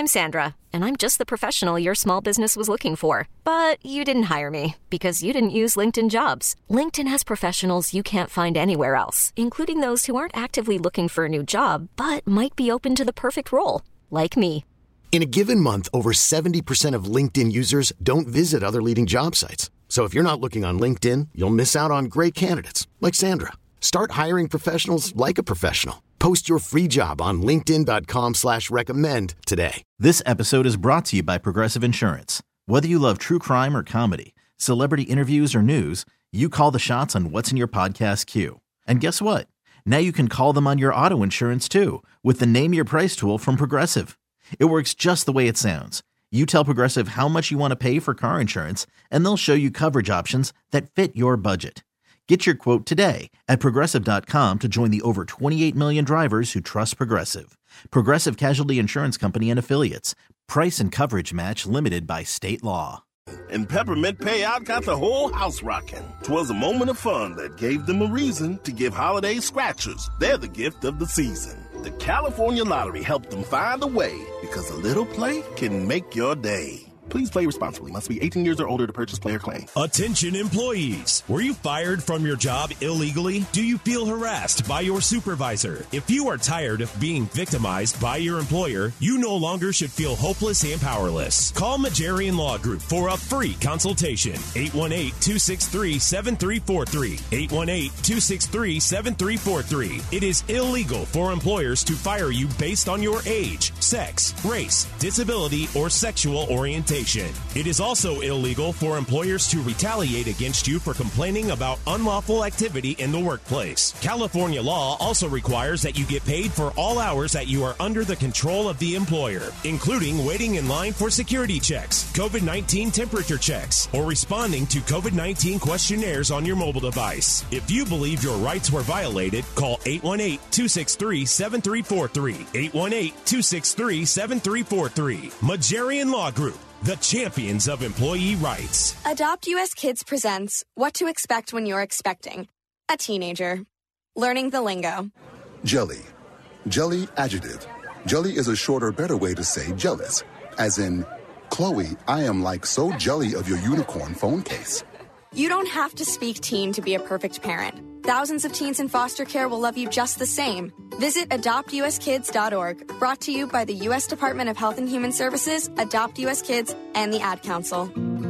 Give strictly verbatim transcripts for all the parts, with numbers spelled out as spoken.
I'm Sandra, and I'm just the professional your small business was looking for. But you didn't hire me because you didn't use LinkedIn Jobs. LinkedIn has professionals you can't find anywhere else, including those who aren't actively looking for a new job, but might be open to the perfect role, like me. In a given month, over seventy percent of LinkedIn users don't visit other leading job sites. So if you're not looking on LinkedIn, you'll miss out on great candidates like Sandra. Start hiring professionals like a professional. Post your free job on linkedin.com slash recommend today. This episode is brought to you by Progressive Insurance. Whether you love true crime or comedy, celebrity interviews or news, you call the shots on what's in your podcast queue. And guess what? Now you can call them on your auto insurance too with the Name Your Price tool from Progressive. It works just the way it sounds. You tell Progressive how much you want to pay for car insurance, and they'll show you coverage options that fit your budget. Get your quote today at Progressive dot com to join the over twenty-eight million drivers who trust Progressive. Progressive Casualty Insurance Company and Affiliates. Price and coverage match limited by state law. And Peppermint Payout got the whole house rocking. 'Twas a moment of fun that gave them a reason to give holiday scratchers. They're the gift of the season. The California Lottery helped them find a way, because a little play can make your day. Please play responsibly. Must be eighteen years or older to purchase player claim. Attention employees. Were you fired from your job illegally? Do you feel harassed by your supervisor? If you are tired of being victimized by your employer, you no longer should feel hopeless and powerless. Call Majarian Law Group for a free consultation. eight one eight, two six three, seven three four three. eight one eight, two six three, seven three four three. It is illegal for employers to fire you based on your age, sex, race, disability, or sexual orientation. It is also illegal for employers to retaliate against you for complaining about unlawful activity in the workplace. California law also requires that you get paid for all hours that you are under the control of the employer, including waiting in line for security checks, COVID nineteen temperature checks, or responding to COVID nineteen questionnaires on your mobile device. If you believe your rights were violated, call eight one eight, two six three, seven three four three. eight one eight, two six three, seven three four three. Majarian Law Group, the champions of employee rights. Adopt U S Kids presents What to Expect When You're Expecting a Teenager. Learning the lingo. Jelly. Jelly adjective. Jelly is a shorter, better way to say jealous. As in, Chloe, I am like so jelly of your unicorn phone case. You don't have to speak teen to be a perfect parent. Thousands of teens in foster care will love you just the same. Visit adopt u s kids dot org. Brought to you by the U S Department of Health and Human Services, Adopt U S Kids, and the Ad Council.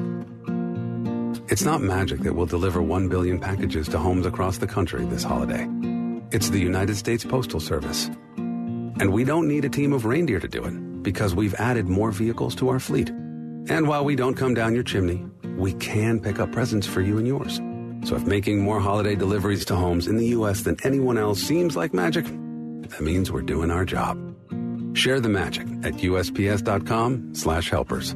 It's not magic that will deliver one billion packages to homes across the country this holiday. It's the United States Postal Service. And we don't need a team of reindeer to do it, because we've added more vehicles to our fleet. And while we don't come down your chimney, we can pick up presents for you and yours. So if making more holiday deliveries to homes in the U S than anyone else seems like magic, that means we're doing our job. Share the magic at U S P S dot com slash helpers.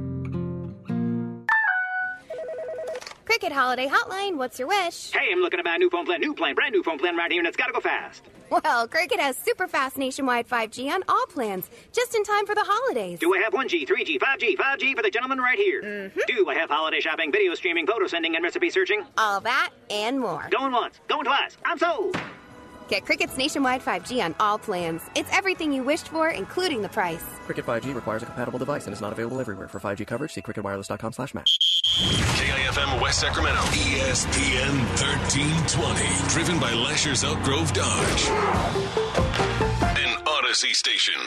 Cricket Holiday Hotline, what's your wish? Hey, I'm looking to buy a new phone plan, new plan, brand new phone plan right here, and it's gotta go fast. Well, Cricket has super fast nationwide five G on all plans, just in time for the holidays. Do I have one G, three G, five G, five G for the gentleman right here? Mm-hmm. Do I have holiday shopping, video streaming, photo sending, and recipe searching? All that and more. Going once, going twice, I'm sold! Get Cricket's nationwide five G on all plans. It's everything you wished for, including the price. Cricket five G requires a compatible device and is not available everywhere. For five G coverage, see cricket wireless dot com slash match. K I F M West Sacramento. E S P N thirteen twenty. Driven by Lasher's Elk Grove Dodge. An Odyssey station.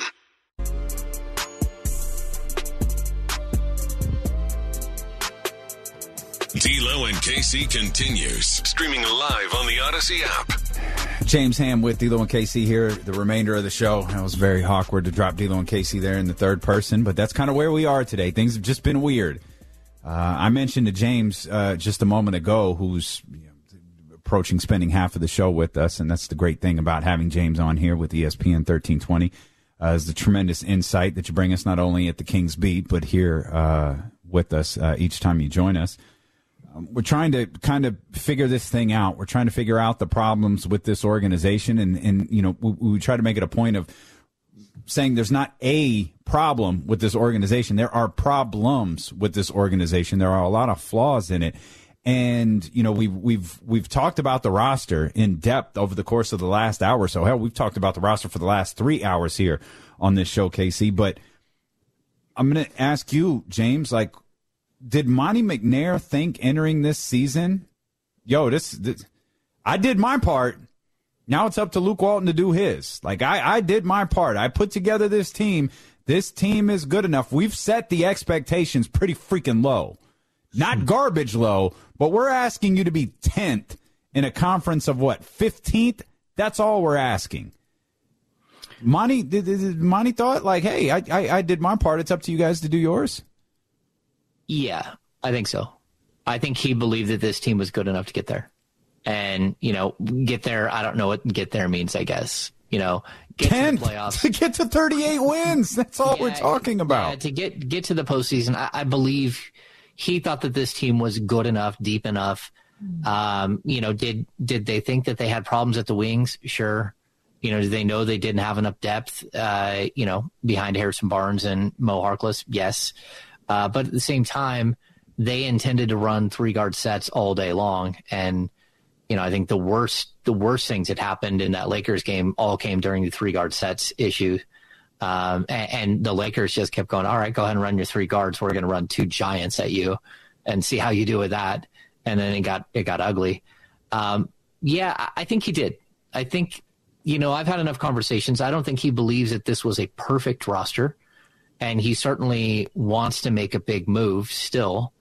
D-Lo and K C continues. Streaming live on the Odyssey app. James Ham with D-Lo and K C here, the remainder of the show. That was very awkward to drop D-Lo and K C there in the third person, but that's kind of where we are today. Things have just been weird. Uh, I mentioned to James uh, just a moment ago, who's you know, approaching spending half of the show with us, and that's the great thing about having James on here with E S P N thirteen twenty, uh, is the tremendous insight that you bring us not only at the King's Beat, but here uh, with us uh, each time you join us. We're trying to kind of figure this thing out. We're trying to figure out the problems with this organization. And, and you know, we, we try to make it a point of saying there's not a problem with this organization. There are problems with this organization. There are a lot of flaws in it. And, you know, we've, we've, we've talked about the roster in depth over the course of the last hour or so. Hell, we've talked about the roster for the last three hours here on this show, K C. But I'm going to ask you, James, like, did Monty McNair think entering this season, yo, this, this I did my part. Now it's up to Luke Walton to do his. Like, I, I did my part. I put together this team. This team is good enough. We've set the expectations pretty freaking low. Not garbage low, but we're asking you to be tenth in a conference of, what, fifteenth? That's all we're asking. Monty, did, did Monty thought, like, hey, I, I, I did my part. It's up to you guys to do yours? Yeah, I think so. I think he believed that this team was good enough to get there. And, you know, get there, I don't know what get there means, I guess. You know, get tenth, to the playoffs. To get to thirty-eight wins. That's all yeah, we're talking about. Yeah, to get, get to the postseason, I, I believe he thought that this team was good enough, deep enough. Um, you know, did did they think that they had problems at the wings? Sure. You know, did they know they didn't have enough depth, uh, you know, behind Harrison Barnes and Mo Harkless? Yes. Uh, but at the same time, they intended to run three guard sets all day long. And, you know, I think the worst, the worst things that happened in that Lakers game all came during the three guard sets issue. Um, and, and the Lakers just kept going, all right, go ahead and run your three guards. We're going to run two giants at you and see how you do with that. And then it got, it got ugly. Um, yeah, I think he did. I think, you know, I've had enough conversations. I don't think he believes that this was a perfect roster. And he certainly wants to make a big move still,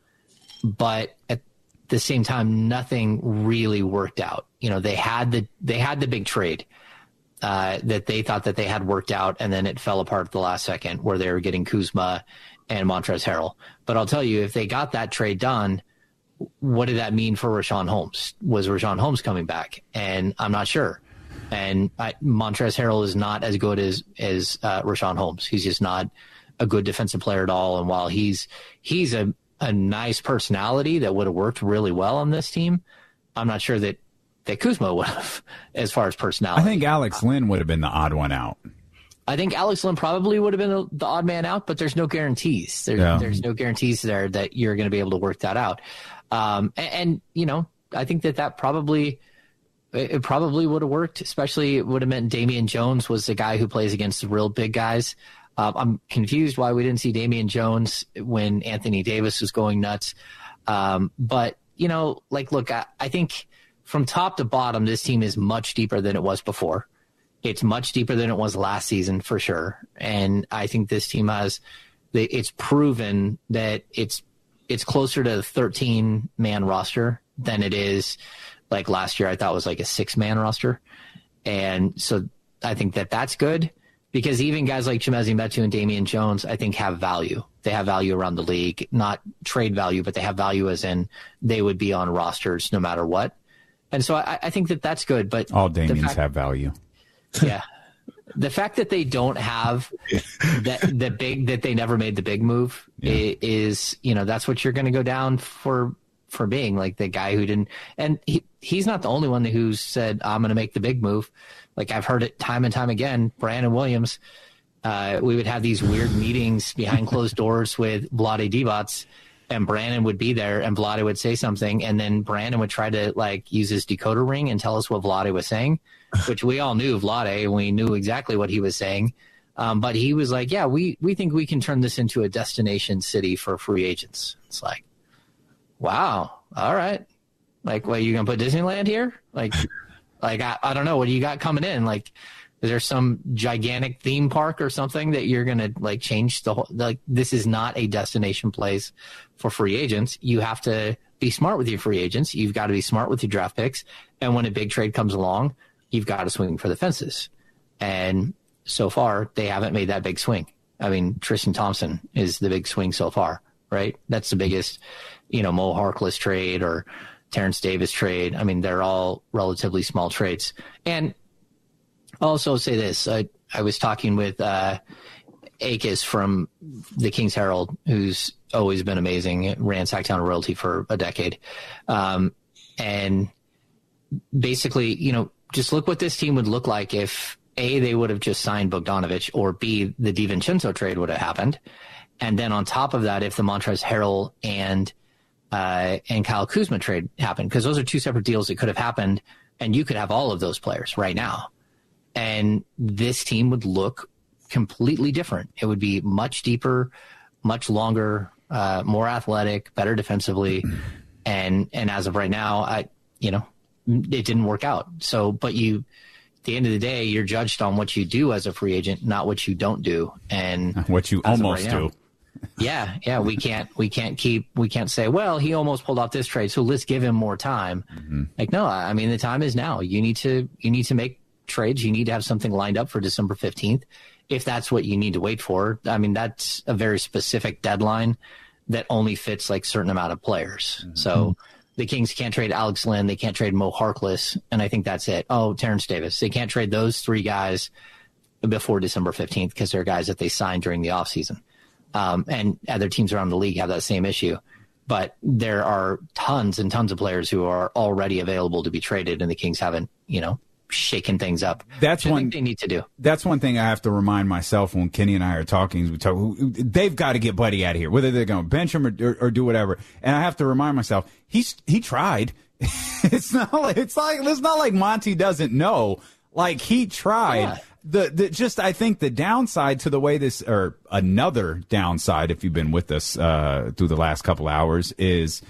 but at the same time, nothing really worked out. You know, they had the they had the big trade uh, that they thought that they had worked out, and then it fell apart at the last second where they were getting Kuzma and Montrezl Harrell. But I'll tell you, if they got that trade done, what did that mean for Richaun Holmes? Was Richaun Holmes coming back? And I'm not sure. And I, Montrezl Harrell is not as good as as uh, Richaun Holmes. He's just not a good defensive player at all. And while he's he's a, a nice personality that would have worked really well on this team, I'm not sure that, that Kuzma would have as far as personality. I think Alex Lynn would have been the odd one out. I think Alex Lynn probably would have been the, the odd man out, but there's no guarantees. There's, yeah. there's no guarantees there that you're going to be able to work that out. Um, and, and, you know, I think that that probably it probably would have worked, especially it would have meant Damian Jones was the guy who plays against the real big guys. Uh, I'm confused why we didn't see Damian Jones when Anthony Davis was going nuts. Um, but, you know, like, look, I, I think from top to bottom, this team is much deeper than it was before. It's much deeper than it was last season for sure. And I think this team has, it's proven that it's, it's closer to a thirteen man roster than it is like last year. I thought it was like a six man roster. And so I think that that's good. Because even guys like Chimezie Metu and Damian Jones, I think, have value. They have value around the league, not trade value, but they have value as in they would be on rosters no matter what. And so I, I think that that's good. But all Damians fact, have value. Yeah. The fact that they don't have that the big that they never made the big move yeah. is, you know, that's what you're going to go down for for being like the guy who didn't. And he, he's not the only one who said, I'm going to make the big move. Like I've heard it time and time again. Brandon Williams, uh, we would have these weird meetings behind closed doors with Vlade Divac, and Brandon would be there, and Vlade would say something, and then Brandon would try to like use his decoder ring and tell us what Vlade was saying, which we all knew Vlade, and we knew exactly what he was saying. Um, but he was like, "Yeah, we we think we can turn this into a destination city for free agents." It's like, wow, all right. Like, what, you gonna put Disneyland here? Like. Like, I, I don't know. What do you got coming in? Like, is there some gigantic theme park or something that you're going to, like, change the whole – like, this is not a destination place for free agents. You have to be smart with your free agents. You've got to be smart with your draft picks. And when a big trade comes along, you've got to swing for the fences. And so far, they haven't made that big swing. I mean, Tristan Thompson is the big swing so far, right? That's the biggest, you know, Mo Harkless trade or – Terrence Davis trade. I mean, they're all relatively small trades. And I'll also say this. I, I was talking with uh, Akis from the King's Herald, who's always been amazing, ran Sacktown Royalty for a decade. Um, and basically, you know, just look what this team would look like if, A, they would have just signed Bogdanovich, or B, the DiVincenzo trade would have happened. And then on top of that, if the Montrezl Harrell and Uh, and Kyle Kuzma trade happened, because those are two separate deals that could have happened, and you could have all of those players right now. And this team would look completely different. It would be much deeper, much longer, uh, more athletic, better defensively. And, and as of right now, I, you know, it didn't work out. So, but you, at the end of the day, you're judged on what you do as a free agent, not what you don't do. And what you almost right now, do. Yeah. Yeah. We can't, we can't keep, we can't say, well, he almost pulled off this trade, so let's give him more time. Mm-hmm. Like, no, I mean, the time is now. You need to, you need to make trades. You need to have something lined up for December fifteenth. If that's what you need to wait for. I mean, that's a very specific deadline that only fits like certain amount of players. Mm-hmm. So the Kings can't trade Alex Lynn. They can't trade Mo Harkless. And I think that's it. Oh, Terrence Davis. They can't trade those three guys before December fifteenth because they're guys that they signed during the offseason. Um, and other teams around the league have that same issue. But there are tons and tons of players who are already available to be traded, and the Kings haven't, you know, shaking things up. That's one thing they need to do. That's one thing I have to remind myself when Kenny and I are talking. We talk, they've got to get Buddy out of here, whether they're going to bench him or, or, or do whatever. And I have to remind myself, he's he tried. it's not like it's like it's not like Monty doesn't know. Like he tried. Yeah. The the just I think the downside to the way this, or another downside, if you've been with us uh, through the last couple hours, is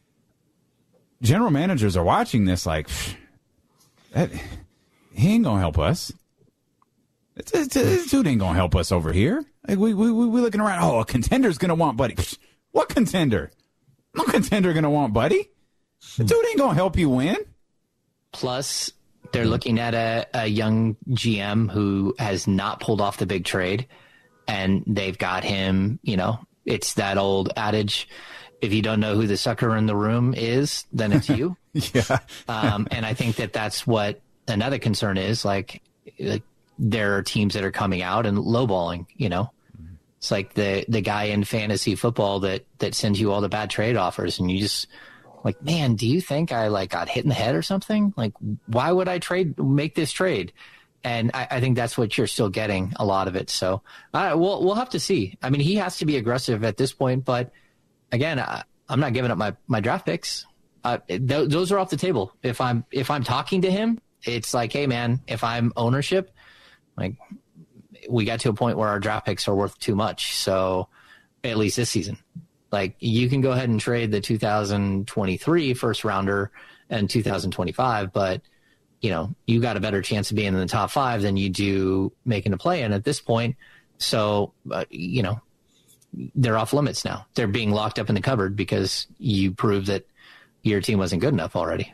general managers are watching this like, that, he ain't gonna help us. It's, it's, this dude ain't gonna help us over here. Like we we we looking around. Oh, a contender's gonna want Buddy. What contender? No contender gonna want Buddy. The dude ain't gonna help you win. Plus, they're looking at a, a young G M who has not pulled off the big trade, and they've got him. You know, it's that old adage: if you don't know who the sucker in the room is, then it's you. Yeah. um, and I think that that's what another concern is. Like, like there are teams that are coming out and lowballing. You know, it's like the the guy in fantasy football that that sends you all the bad trade offers, and you just. Like, man, do you think I like got hit in the head or something? Like, why would I trade, make this trade? And I, I think that's what you're still getting, a lot of it. So uh, we'll we'll have to see. I mean, he has to be aggressive at this point, but again, I, I'm not giving up my, my draft picks. Uh, th- those are off the table. If I'm if I'm talking to him, it's like, hey, man, if I'm ownership, like we got to a point where our draft picks are worth too much. So at least this season. Like, you can go ahead and trade the two thousand twenty-three first rounder and two thousand twenty-five, but, you know, you got a better chance of being in the top five than you do making a play in at this point. So, uh, you know, they're off limits now. They're being locked up in the cupboard because you proved that your team wasn't good enough already.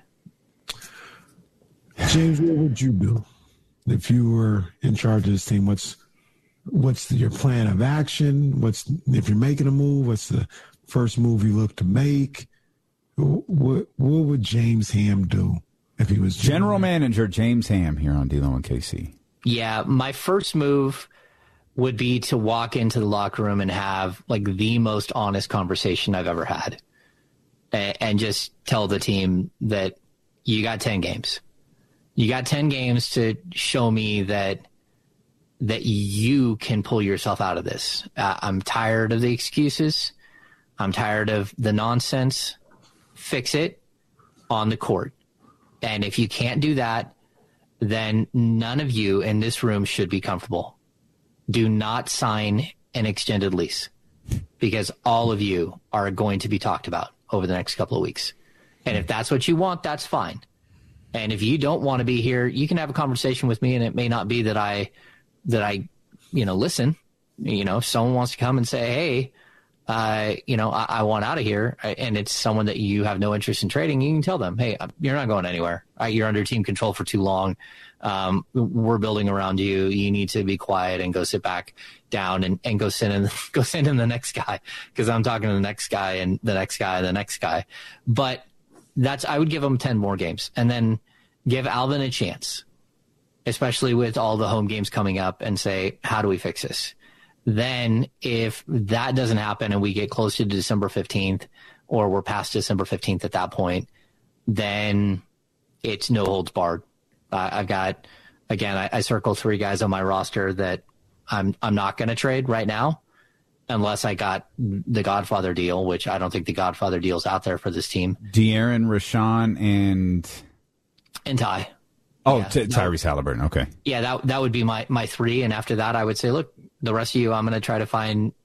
James, what would you do if you were in charge of this team? What's What's the, your plan of action? What's if you're making a move? What's the first move you look to make? What what would James Ham do if he was general, general manager? James Ham here on D-Lo and K C. Yeah, my first move would be to walk into the locker room and have like the most honest conversation I've ever had, and, and just tell the team that you got ten games. You got ten games to show me that. that you can pull yourself out of this. Uh, I'm tired of the excuses. I'm tired of the nonsense. Fix it on the court. And if you can't do that, then none of you in this room should be comfortable. Do not sign an extended lease because all of you are going to be talked about over the next couple of weeks. And if that's what you want, that's fine. And if you don't want to be here, you can have a conversation with me, and it may not be that I that I, you know, listen, you know, if someone wants to come and say, hey, uh, you know, I, I want out of here, and it's someone that you have no interest in trading, you can tell them, hey, you're not going anywhere. You're under team control for too long. Um, we're building around you. You need to be quiet and go sit back down and, and go send in, go send in the next guy. Cause I'm talking to the next guy and the next guy, and the next guy. But that's, I would give them ten more games and then give Alvin a chance, especially with all the home games coming up, and say, how do we fix this? Then if that doesn't happen and we get close to December fifteenth, or we're past December fifteenth at that point, then it's no holds barred. Uh, I've got, again, I, I circled three guys on my roster that I'm, I'm not going to trade right now unless I got the Godfather deal, which I don't think the Godfather deal is out there for this team. De'Aaron, Rashawn, and... And Ty. Oh, yeah, t- Tyrese Halliburton. Okay. Yeah, that that would be my, my three. And after that, I would say, look, the rest of you, I'm going to try to find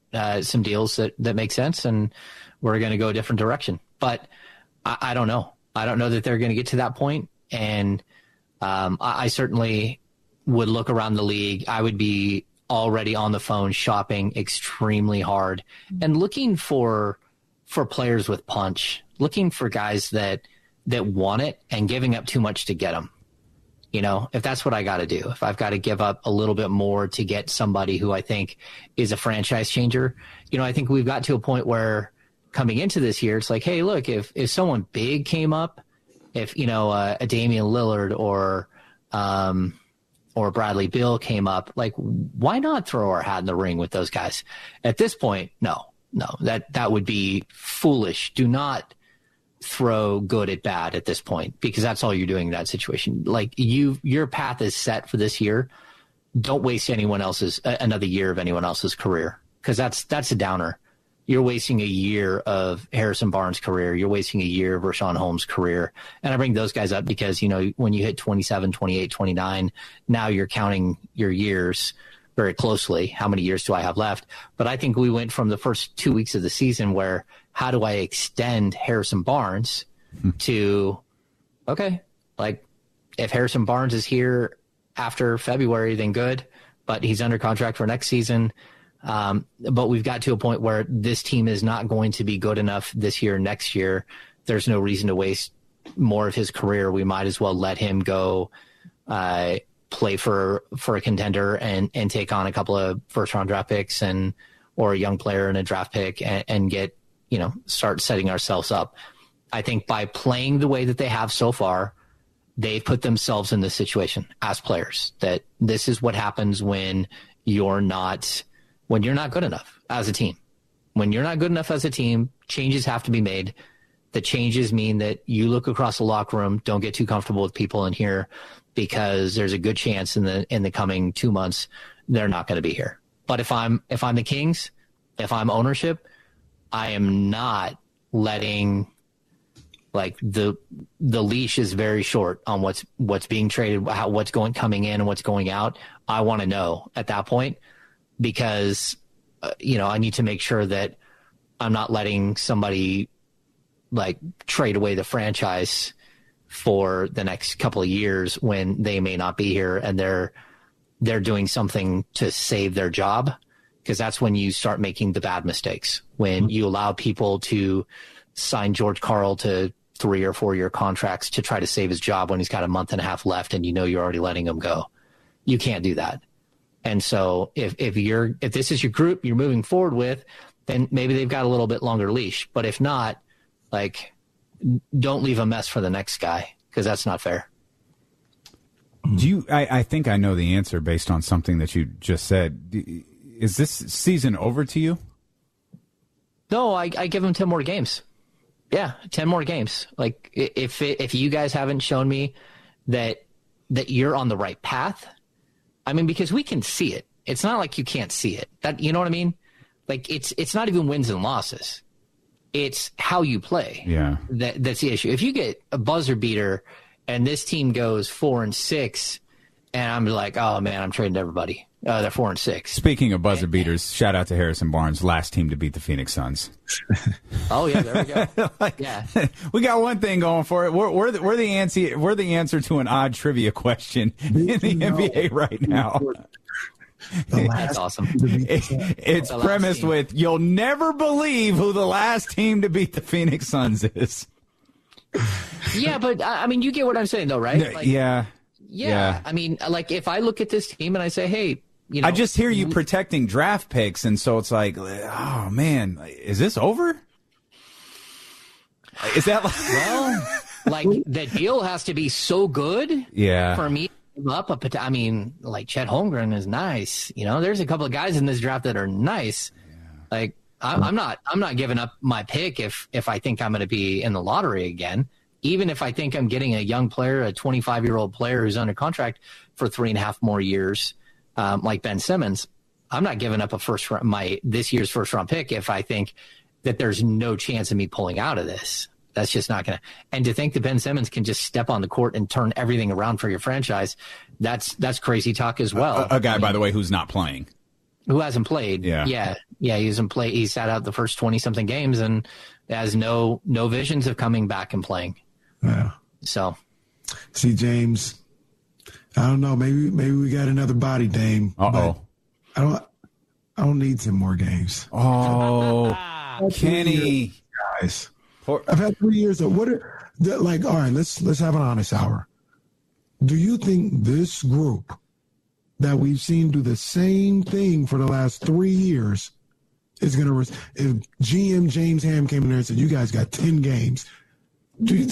uh, some deals that, that make sense, and we're going to go a different direction. But I, I don't know. I don't know that they're going to get to that point. And um, I, I certainly would look around the league. I would be already on the phone shopping extremely hard and looking for for players with punch, looking for guys that that want it and giving up too much to get them. You know, if that's what I got to do, if I've got to give up a little bit more to get somebody who I think is a franchise changer, you know, I think we've got to a point where coming into this year, it's like, hey, look, if, if someone big came up, if, you know, uh, a Damian Lillard or, um, or Bradley Beal came up, like, why not throw our hat in the ring with those guys? At this point, no, no, that, that would be foolish. Do not throw good at bad at this point, because that's all you're doing in that situation. Like, you, your path is set for this year. Don't waste anyone else's, another year of anyone else's career, because that's, that's a downer. You're wasting a year of Harrison Barnes' career. You're wasting a year of Richaun Holmes' career. And I bring those guys up because, you know, when you hit twenty-seven, twenty-eight, twenty-nine, now you're counting your years very closely. How many years do I have left? But I think we went from the first two weeks of the season where, how do I extend Harrison Barnes to, okay, like, if Harrison Barnes is here after February, then good, but he's under contract for next season. Um, but we've got to a point where this team is not going to be good enough this year, next year. There's no reason to waste more of his career. We might as well let him go uh, play for for a contender and, and take on a couple of first round draft picks and or a young player and a draft pick and, and get, you know, start setting ourselves up. I think by playing the way that they have so far, they've put themselves in this situation as players, that this is what happens when you're not when you're not good enough as a team. When you're not good enough as a team, changes have to be made. The changes mean that you look across the locker room, don't get too comfortable with people in here, because there's a good chance in the in the coming two months they're not going to be here. But if I'm if I'm the Kings, if I'm ownership, I am not letting, like, the the leash is very short on what's what's being traded, how what's going coming in and what's going out. I want to know at that point, because uh, you know, I need to make sure that I'm not letting somebody, like, trade away the franchise for the next couple of years when they may not be here and they're they're doing something to save their job, because that's when you start making the bad mistakes, when you allow people to sign George Karl to three or four year contracts to try to save his job when he's got a month and a half left and you know you're already letting him go. You can't do that. And so if, if you're, if this is your group you're moving forward with, then maybe they've got a little bit longer leash. But if not, like, don't leave a mess for the next guy, because that's not fair. Do you, I, I think I know the answer based on something that you just said. Is this season over to you? No, I, I give them ten more games. Yeah, ten more games. Like, if it, if you guys haven't shown me that that you're on the right path, I mean, because we can see it. It's not like you can't see it. That, you know what I mean? Like, it's it's not even wins and losses. It's how you play. Yeah. That that's the issue. If you get a buzzer beater and this team goes four and six, and I'm like, oh man, I'm trading everybody. Uh, they're four and six. Speaking of buzzer beaters, shout out to Harrison Barnes, last team to beat the Phoenix Suns. Oh yeah, there we go. like, yeah, we got one thing going for it. We're, we're the we're the answer we're the answer to an odd trivia question in the N B A right now. That's awesome. It, it's premised team. with, you'll never believe who the last team to beat the Phoenix Suns is. Yeah, but I mean, you get what I'm saying, though, right? Like, yeah. yeah. Yeah. I mean, like, if I look at this team and I say, hey, you know, I just hear you protecting draft picks, and so it's like, oh man, is this over? Is that like well, like, the deal has to be so good, yeah, for me to give up a. I mean, like, Chet Holmgren is nice. You know, there's a couple of guys in this draft that are nice. Yeah. Like, I'm, I'm not, I'm not giving up my pick if if I think I'm going to be in the lottery again. Even if I think I'm getting a young player, a twenty-five year old player who's under contract for three and a half more years. Um, like Ben Simmons, I'm not giving up a first round, my this year's first round pick if I think that there's no chance of me pulling out of this. That's just not going to. And to think that Ben Simmons can just step on the court and turn everything around for your franchise, that's that's crazy talk as well. A, a guy, I mean, by the way, who's not playing. Who hasn't played? Yeah. Yeah. Yeah. He hasn't played. He sat out the first twenty something games and has no, no visions of coming back and playing. Yeah. So. See, James, I don't know. Maybe, maybe we got another body, Dame. Uh-oh. I don't, I don't need ten more games. Oh, Kenny. Guys, I've had three years of what are, like, all right, let's, let's have an honest hour. Do you think this group that we've seen do the same thing for the last three years is going to, if G M James Ham came in there and said, you guys got ten games, do you,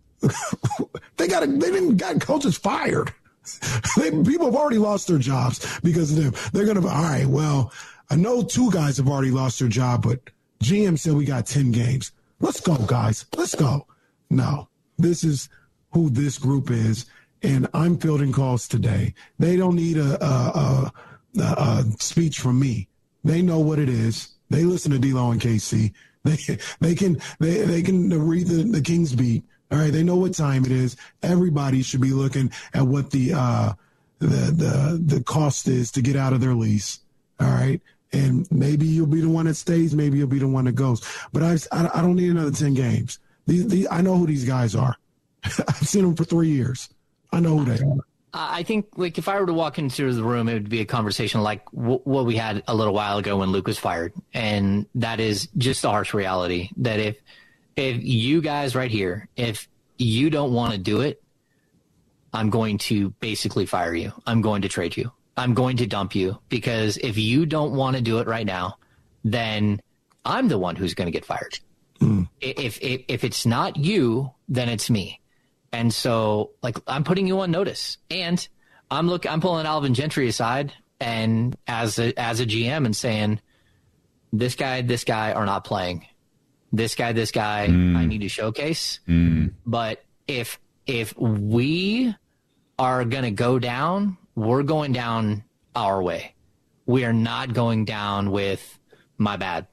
they got, they didn't got coaches fired. They, people have already lost their jobs because of them. They're going to, all right, well, I know two guys have already lost their job, but G M said we got ten games. Let's go, guys. Let's go. No, this is who this group is. And I'm fielding calls today. They don't need a, a, a, a speech from me. They know what it is. They listen to D-Lo and K C. They they can they they can read the, the King's Beat. All right, they know what time it is. Everybody should be looking at what the uh, the the the cost is to get out of their lease. All right, and maybe you'll be the one that stays. Maybe you'll be the one that goes. But I I, I don't need another ten games. These, these, I know who these guys are. I've seen them for three years. I know who they are. I think, like, if I were to walk into the room, it would be a conversation like w- what we had a little while ago when Luke was fired. And that is just the harsh reality that if if you guys right here, if you don't want to do it, I'm going to basically fire you. I'm going to trade you. I'm going to dump you, because if you don't want to do it right now, then I'm the one who's going to get fired. Mm. If, if if it's not you, then it's me. And so, like, I'm putting you on notice, and I'm look, I'm pulling Alvin Gentry aside, and as a, as a G M, and saying, this guy, this guy are not playing. This guy, this guy, mm. I need to showcase. Mm. But if if we are gonna go down, we're going down our way. We are not going down with my bad.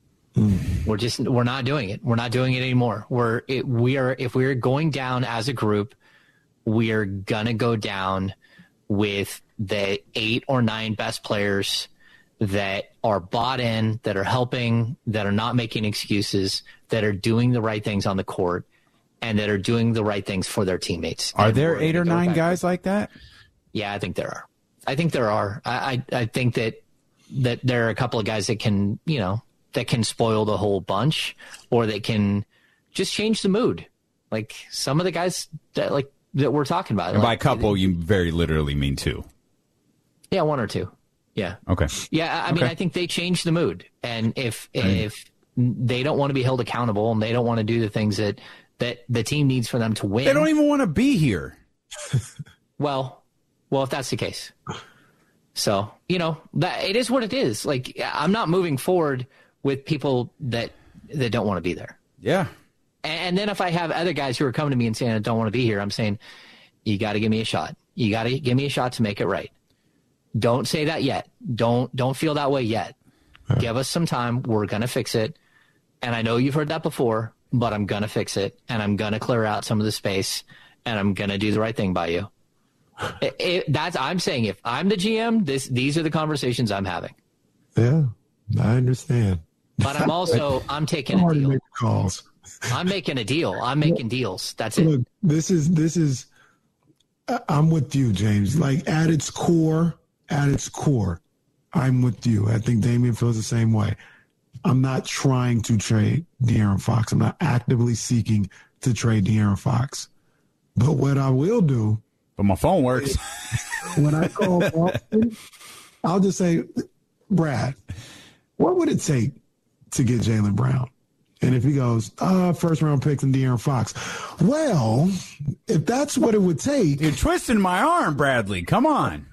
We're just, we're not doing it. We're not doing it anymore. We're, it, we are, if we're going down as a group, we are going to go down with the eight or nine best players that are bought in, that are helping, that are not making excuses, that are doing the right things on the court, and that are doing the right things for their teammates. Are and there eight or nine guys like that? Yeah, I think there are. I think there are. I, I, I think that, that there are a couple of guys that can, you know, that can spoil the whole bunch, or that can just change the mood. Like some of the guys that like that we're talking about. And like, by couple, they, you very literally mean two. Yeah, one or two. Yeah. Okay. Yeah, I mean, okay. I think they change the mood, and if right. if they don't want to be held accountable, and they don't want to do the things that that the team needs for them to win, they don't even want to be here. well, well, if that's the case, so you know that it is what it is. Like I'm not moving forward with people that that don't want to be there. Yeah. And, and then if I have other guys who are coming to me and saying I don't want to be here, I'm saying, you got to give me a shot. You got to give me a shot to make it right. Don't say that yet. Don't don't feel that way yet. Right. Give us some time. We're going to fix it. And I know you've heard that before, but I'm going to fix it. And I'm going to clear out some of the space. And I'm going to do the right thing by you. it, it, that's I'm saying if I'm the G M, this these are the conversations I'm having. Yeah, I understand. But I'm also, I'm taking a deal. Make calls. I'm making a deal. I'm making deals. That's it. Look, this is, this is, I'm with you, James. Like at its core, at its core, I'm with you. I think Damian feels the same way. I'm not trying to trade De'Aaron Fox. I'm not actively seeking to trade De'Aaron Fox. But what I will do. But my phone works. When I call Boston, I'll just say, Brad, what would it take to get Jaylen Brown? And if he goes, uh, first round pick and De'Aaron Fox. Well, if that's what it would take. You're twisting my arm, Bradley. Come on.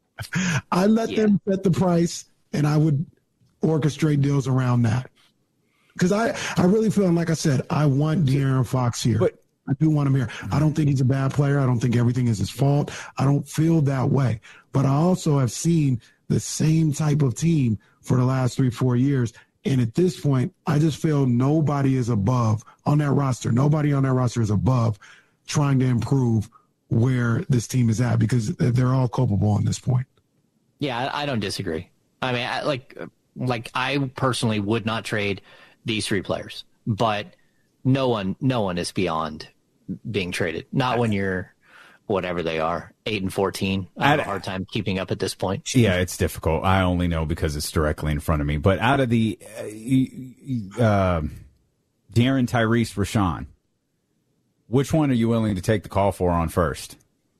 I let yeah. them set the price, and I would orchestrate deals around that. Because I, I really feel, like I said, I want De'Aaron Fox here. But I do want him here. I don't think he's a bad player. I don't think everything is his fault. I don't feel that way. But I also have seen the same type of team for the last three, four years. And at this point, I just feel nobody is above on that roster. Nobody on that roster is above trying to improve where this team is at, because they're all culpable at this point. Yeah, I don't disagree. I mean, I, like, like I personally would not trade these three players, but no one, no one is beyond being traded. Not when you're whatever they are, eight and fourteen. I have a hard time keeping up at this point. Yeah, it's difficult. I only know because it's directly in front of me. But out of the uh, uh, De'Aaron, Tyrese, Rashawn, which one are you willing to take the call for on first?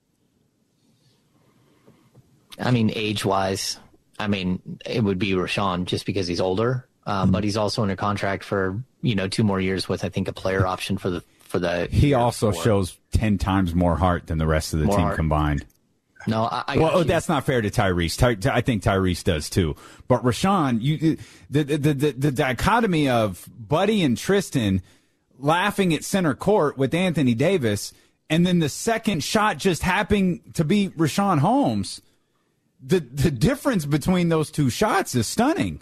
I mean, age-wise, I mean, it would be Rashawn just because he's older, um, mm-hmm. but he's also under contract for, you know, two more years with, I think, a player option for the for the. He also before. shows ten times more heart than the rest of the more team heart. combined. No, I, I well, that's not fair to Tyrese. Ty, I think Tyrese does too. But Rashawn, you the the, the the the dichotomy of Buddy and Tristan laughing at center court with Anthony Davis, and then the second shot just happening to be Rashawn Holmes. The the difference between those two shots is stunning.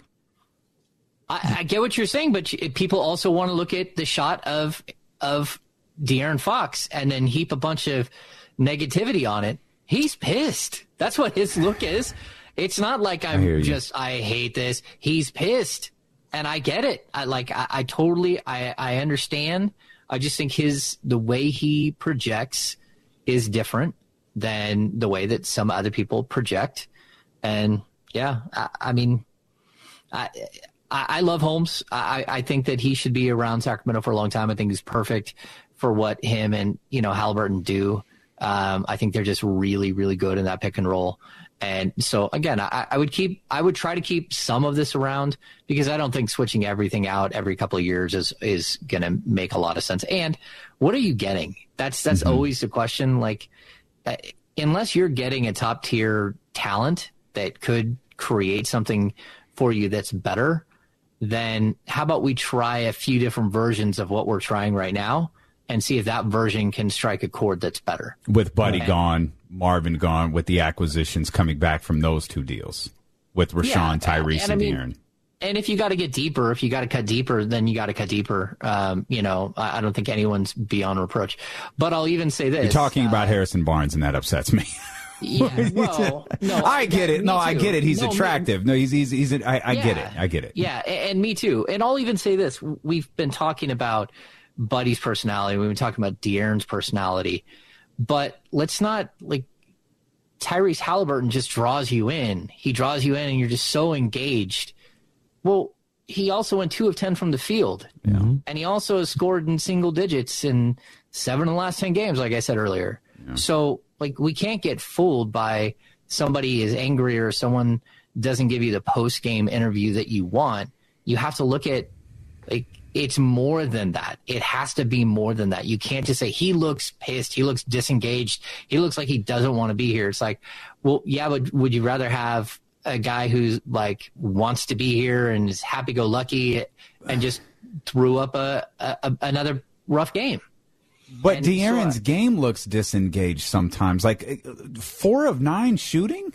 I, I get what you're saying, but people also want to look at the shot of of De'Aaron Fox and then heap a bunch of negativity on it. He's pissed. That's what his look is. It's not like I'm I just I hate this. He's pissed, and I get it. I like I, I totally I I understand. I just think his the way he projects is different than the way that some other people project. And yeah, I, I mean, I, I I love Holmes. I, I think that he should be around Sacramento for a long time. I think he's perfect for what him and, you know, Halliburton do. Um, I think they're just really, really good in that pick and roll. And so again, I, I would keep, I would try to keep some of this around because I don't think switching everything out every couple of years is, is going to make a lot of sense. And what are you getting? That's, that's mm-hmm. always the question. Like, uh, unless you're getting a top tier talent that could create something for you that's better, then how about we try a few different versions of what we're trying right now and see if that version can strike a chord that's better. With Buddy okay. gone, Marvin gone, with the acquisitions coming back from those two deals with Rashawn, yeah, Tyrese, and, and, and I mean, De'Aaron. And if you got to get deeper, if you got to cut deeper, then you got to cut deeper. Um, you know, I, I don't think anyone's beyond reproach. But I'll even say this. You're talking uh, about Harrison Barnes, and that upsets me. Yeah, well, no, I get yeah, it. No, too. I get it. He's no, attractive. Me, no, he's he's he's. A, I, I yeah, get it. I get it. Yeah, and me too. And I'll even say this: we've been talking about Buddy's personality. We've been talking about De'Aaron's personality, but let's not like Tyrese Halliburton just draws you in. He draws you in, and you're just so engaged. Well, he also went two of ten from the field, yeah. and he also has scored in single digits in seven of the last ten games, like I said earlier. Yeah. So. Like, we can't get fooled by somebody is angry or someone doesn't give you the post-game interview that you want. You have to look at, like, it's more than that. It has to be more than that. You can't just say, he looks pissed, he looks disengaged, he looks like he doesn't want to be here. It's like, well, yeah, but would you rather have a guy who's, like, wants to be here and is happy-go-lucky and just threw up a, a another rough game? But and De'Aaron's so, game looks disengaged sometimes. Like four of nine shooting.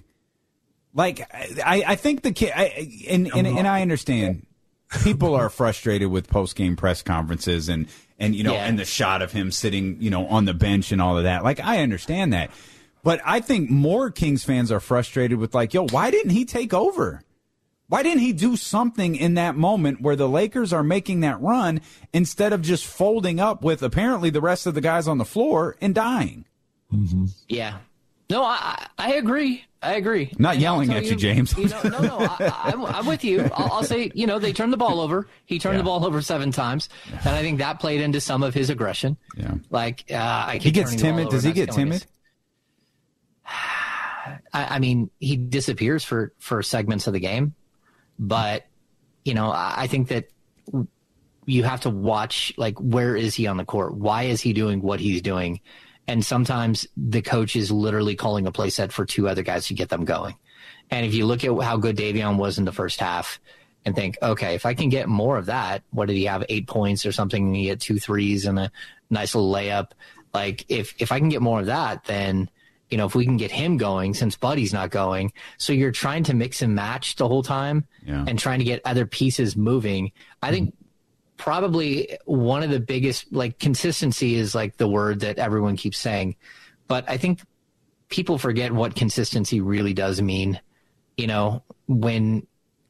Like I, I think the kid, I, and, and and I understand people are frustrated with post game press conferences and and you know yeah. and the shot of him sitting you know on the bench and all of that. Like I understand that, but I think more Kings fans are frustrated with like, yo, why didn't he take over? Why didn't he do something in that moment where the Lakers are making that run instead of just folding up with apparently the rest of the guys on the floor and dying? Mm-hmm. Yeah. No, I I agree. I agree. Not and yelling at you, you James. You know, no, no, I, I'm, I'm with you. I'll, I'll say, you know, they turned the ball over. He turned yeah. the ball over seven times, yeah. and I think that played into some of his aggression. Yeah. Like, uh, I he gets timid. Does he get timid? I, I mean, he disappears for, for segments of the game. But, you know, I think that you have to watch, like, where is he on the court? Why is he doing what he's doing? And sometimes the coach is literally calling a play set for two other guys to get them going. And if you look at how good Davion was in the first half and think, okay, if I can get more of that, what did he have, eight points or something? He had two threes and a nice little layup. Like, if, if I can get more of that, then – you know, if we can get him going since Buddy's not going. So you're trying to mix and match the whole time yeah. and trying to get other pieces moving. I think probably one of the biggest, like, consistency is like the word that everyone keeps saying. But I think people forget what consistency really does mean. You know, when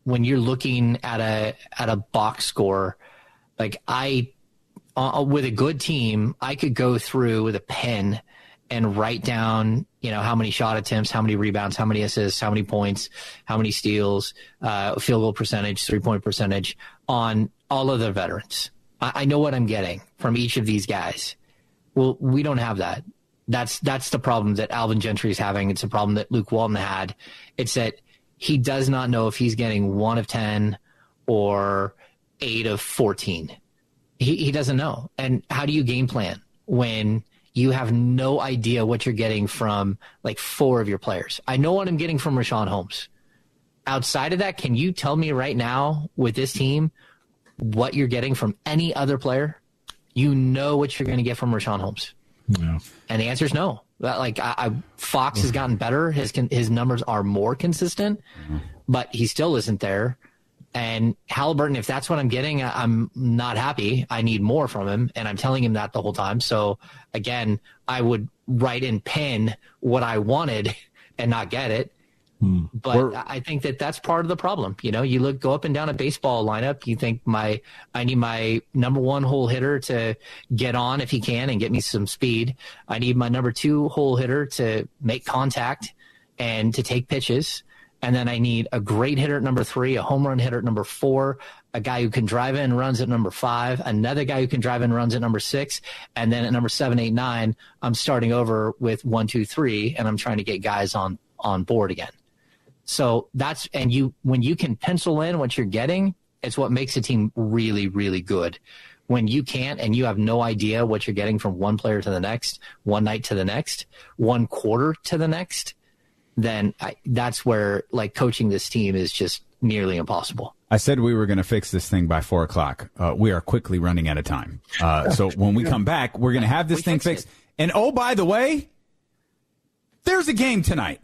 when you're looking at a at a box score, like I, uh, with a good team, I could go through with a pen and write down, you know, how many shot attempts, how many rebounds, how many assists, how many points, how many steals, uh, field goal percentage, three-point percentage on all of the veterans. I, I know what I'm getting from each of these guys. Well, we don't have that. That's that's the problem that Alvin Gentry is having. It's a problem that Luke Walton had. It's that he does not know if he's getting one of ten or eight of fourteen. He he doesn't know. And how do you game plan when you have no idea what you're getting from like four of your players? I know what I'm getting from Richaun Holmes. Outside of that, can you tell me right now with this team what you're getting from any other player? You know what you're going to get from Richaun Holmes. Yeah. And the answer is no. Like I, I, Fox has gotten better. His his numbers are more consistent, mm-hmm. but he still isn't there. And Halliburton, if that's what I'm getting, I'm not happy. I need more from him, and I'm telling him that the whole time. So, again, I would write in pen what I wanted and not get it. Hmm. But We're, I think that that's part of the problem. You know, you look, go up and down a baseball lineup. You think my, I need my number one hole hitter to get on if he can and get me some speed. I need my number two hole hitter to make contact and to take pitches. And then I need a great hitter at number three, a home run hitter at number four, a guy who can drive in and runs at number five, another guy who can drive in and runs at number six. And then at number seven, eight, nine, I'm starting over with one, two, three, and I'm trying to get guys on, on board again. So that's, and you, when you can pencil in what you're getting, it's what makes a team really, really good. When you can't, and you have no idea what you're getting from one player to the next, one night to the next, one quarter to the next, then I, that's where like coaching this team is just nearly impossible. I said we were going to fix this thing by four o'clock. Uh, we are quickly running out of time. Uh, so when we come back, we're going to have this we thing fixed. It. And oh, by the way, there's a game tonight.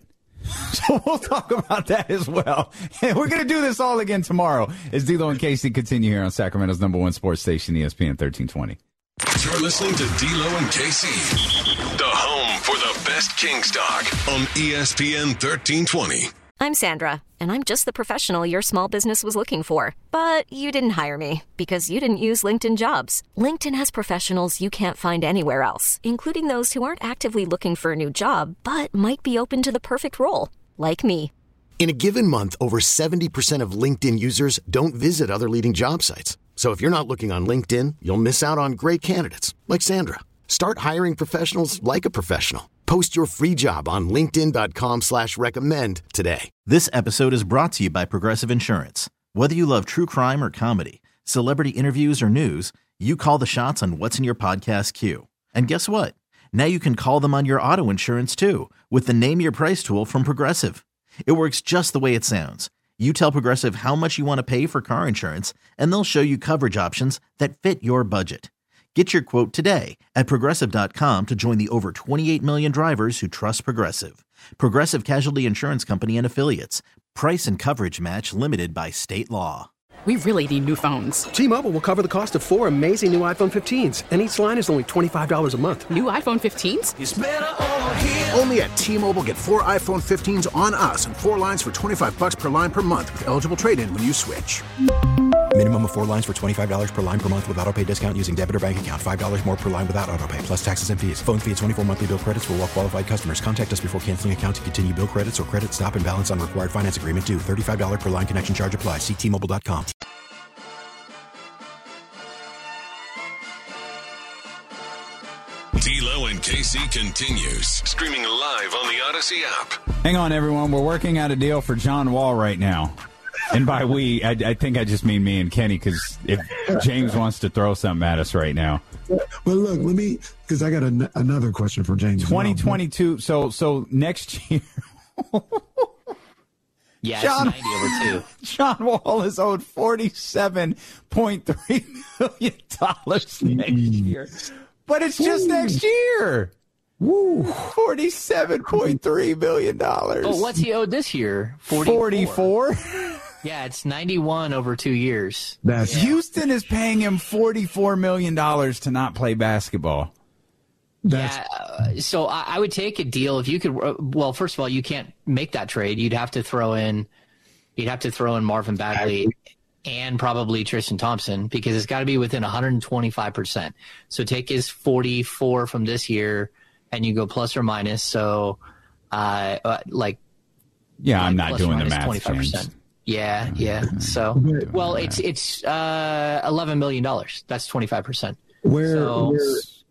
So we'll talk about that as well. And we're going to do this all again tomorrow as D'Lo and Casey continue here on Sacramento's number one sports station, E S P N thirteen twenty. You're listening to D'Lo and Casey, the home for the best Kings talk on E S P N thirteen twenty. I'm Sandra, and I'm just the professional your small business was looking for. But you didn't hire me because you didn't use LinkedIn Jobs. LinkedIn has professionals you can't find anywhere else, including those who aren't actively looking for a new job, but might be open to the perfect role, like me. In a given month, over seventy percent of LinkedIn users don't visit other leading job sites. So if you're not looking on LinkedIn, you'll miss out on great candidates like Sandra. Start hiring professionals like a professional. Post your free job on linkedin.com slash recommend today. This episode is brought to you by Progressive Insurance. Whether you love true crime or comedy, celebrity interviews or news, you call the shots on what's in your podcast queue. And guess what? Now you can call them on your auto insurance too with the Name Your Price tool from Progressive. It works just the way it sounds. You tell Progressive how much you want to pay for car insurance, and they'll show you coverage options that fit your budget. Get your quote today at Progressive dot com to join the over twenty-eight million drivers who trust Progressive. Progressive Casualty Insurance Company and Affiliates. Price and coverage match limited by state law. We really need new phones. T-Mobile will cover the cost of four amazing new iPhone fifteens, and each line is only twenty-five dollars a month. New iPhone fifteens? It's better over here. Only at T-Mobile, get four iPhone fifteens on us and four lines for twenty-five dollars per line per month with eligible trade-in when you switch. Minimum of four lines for twenty-five dollars per line per month with autopay discount using debit or bank account. five dollars more per line without autopay, plus taxes and fees. Phone fee at twenty-four monthly bill credits for well-qualified customers. Contact us before canceling account to continue bill credits or credit stop and balance on required finance agreement due. thirty-five dollars per line connection charge applies. See T Mobile dot com. D'Lo and Casey continues. Streaming live on the Odyssey app. Hang on, everyone. We're working out a deal for John Wall right now. And by we, I, I think I just mean me and Kenny, because if James wants to throw something at us right now. Well, look, let me, because I got an, another question for James. twenty twenty-two, so so next year. Yeah, John, it's ninety over two. John Wall is owed forty-seven point three million dollars next year. But it's just Ooh. next year. Woo. forty-seven point three million dollars. Oh, what's he owed this year? forty-four? Yeah, it's ninety-one over two years. That's yeah. Houston is paying him forty-four million dollars to not play basketball. That's... Yeah, uh, so I, I would take a deal if you could. Uh, well, first of all, you can't make that trade. You'd have to throw in you'd have to throw in Marvin Bagley and probably Tristan Thompson, because it's got to be within one hundred twenty-five percent. So take his forty-four from this year and you go plus or minus. So uh, uh, like, yeah, like I'm not doing the math, twenty-five percent. James. Yeah, yeah. So, well, it's it's uh, eleven million dollars. That's twenty-five percent. Where, so, where